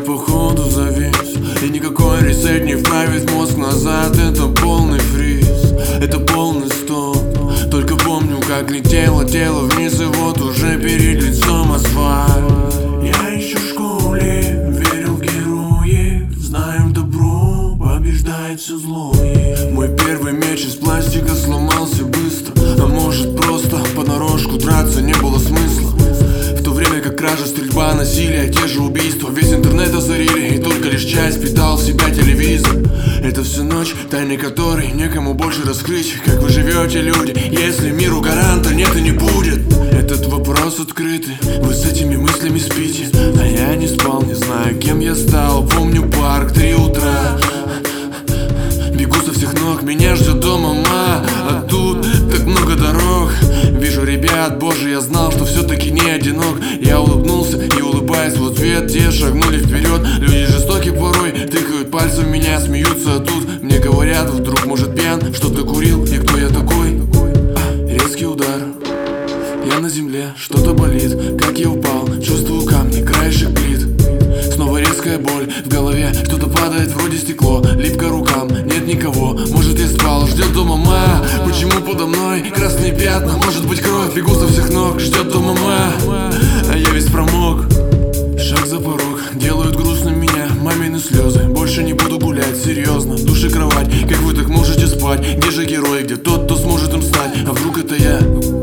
походу завис, и никакой ресет не вправит мозг назад. Это полный фриз, это полный стоп. Только помню, как летело тело вниз, и вот уже перед лицом асфальт. Я еще в школе верил в героев, знаем, добро побеждает все злое. Мой первый меч из пластика сломался быстро, а может просто понарошку драться не было смысла. В то время как кража, стрельба, насилие, те же убийства, весь интернет озарили, и только лишь часть питал в себя телевизор. Это всю ночь, тайны которой некому больше раскрыть. Как вы живете, люди, если миру гаранта нет и не будет? Этот вопрос открытый, вы с этими мыслями спите, а я не спал, не знаю, кем я стал. Помню парк, 3 утра, бегу со всех ног, меня ждет дома мама. А тут так много дорог, вижу ребят, боже, я знал, что все-таки не одинок. Я улыбнулся и улыбаясь в ответ, те шагнули вперед. Люди жестоки порой, тыкают пальцем в меня, смеются, а тут мне говорят, вдруг, может, пьян, что ты курил, и кто я такой? Резкий удар, я на земле, что-то болит, как я упал, чувствую камни, краешек плит. Снова резкая боль в голове, что-то падает, вроде стекло, липко рукам, нет никого, может, я спал, ждет дома мама. Почему подо мной красные пятна, может быть, кровь, бегу со всех ног, ждет дома мама, а я весь промок. Шаг за порог, делают грустным меня мамины слезы. Больше не буду гулять, серьезно, души кровать, как вы так можете спать? Где же герой, где тот, кто сможет им стать? А вдруг это я?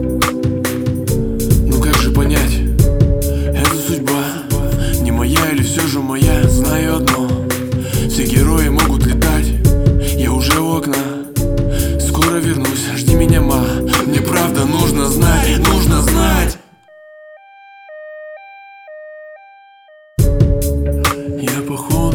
Ну как же понять, это судьба не моя или все же моя? Знаю одно, все герои могут летать, я уже у окна, скоро вернусь, жди меня, ма. Мне правда нужно знать, нужно знать. Я походу